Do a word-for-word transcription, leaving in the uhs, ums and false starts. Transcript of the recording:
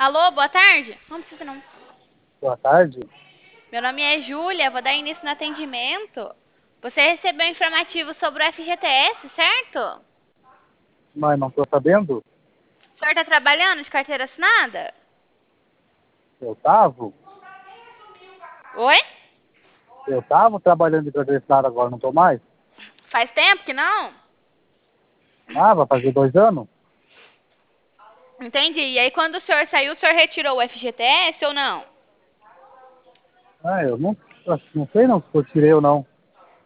Alô, boa tarde? Não precisa não. Boa tarde. Meu nome é Júlia, vou dar início no atendimento. Você recebeu um informativo sobre o F G T S, certo? Mas não estou sabendo. O senhor está trabalhando de carteira assinada? Eu estava, Oi? eu estava trabalhando de carteira agora, não estou mais. Faz tempo que não? Ah, vai fazer dois anos? Entendi. E aí, quando o senhor saiu, o senhor retirou o F G T S ou não? Ah, eu não, não sei não se eu tirei ou não.